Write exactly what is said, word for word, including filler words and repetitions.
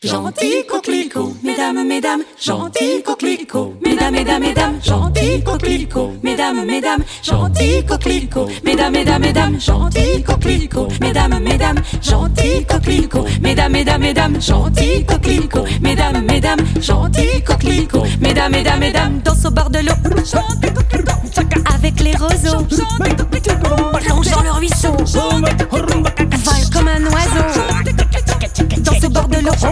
Gentil coquelicot, mesdames, mesdames, gentil coquelicot, mesdames, mesdames, mesdames, gentil coquelicot, mesdames, mesdames, gentil coquelicot, mesdames, mesdames, mesdames, gentil coquelicot, mesdames, mesdames, gentil coquelicot, mesdames, mesdames, mesdames, gentil coquelicot, mesdames, mesdames, gentil coquelicot, mesdames, mesdames, mesdames, danse au bord de l'eau, avec les roseaux, plonge dans le ruisseau, vole comme un oiseau, danse au bord de l'eau.